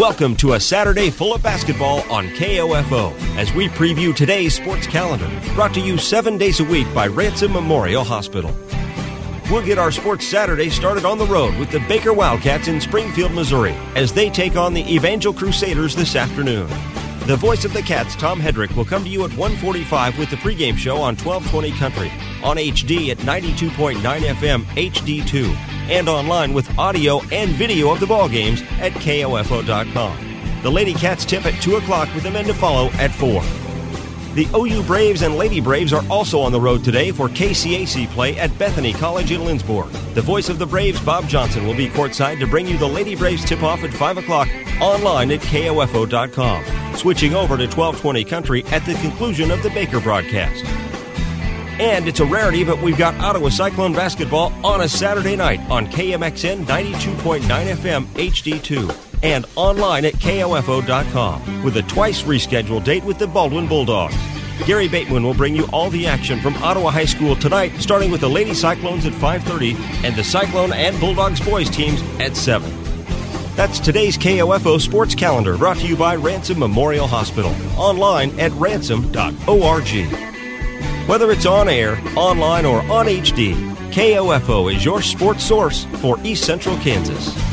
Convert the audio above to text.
Welcome to a Saturday full of basketball on KOFO as we preview today's sports calendar, brought to you 7 days a week by Ransom Memorial Hospital. We'll get our Sports Saturday started on the road with the Baker Wildcats in Springfield, Missouri, as they take on the Evangel Crusaders this afternoon. The voice of the Cats, Tom Hedrick, will come to you at 1:45 with the pregame show on 1220 Country, on HD at 92.9 FM HD2, and online with audio and video of the ball games at KOFO.com. The Lady Cats tip at 2 o'clock with the men to follow at 4. The OU Braves and Lady Braves are also on the road today for KCAC play at Bethany College in Lindsborg. The voice of the Braves, Bob Johnson, will be courtside to bring you the Lady Braves tip-off at 5 o'clock online at KOFO.com, switching over to 1220 Country at the conclusion of the Baker broadcast. And it's a rarity, but we've got Ottawa Cyclone basketball on a Saturday night on KMXN 92.9 FM HD2 and online at KOFO.com with a twice rescheduled date with the Baldwin Bulldogs. Gary Bateman will bring you all the action from Ottawa High School tonight, starting with the Lady Cyclones at 5:30 and the Cyclone and Bulldogs boys teams at 7. That's today's KOFO sports calendar, brought to you by Ransom Memorial Hospital, online at ransom.org. Whether it's on air, online, or on HD, KOFO is your sports source for East Central Kansas.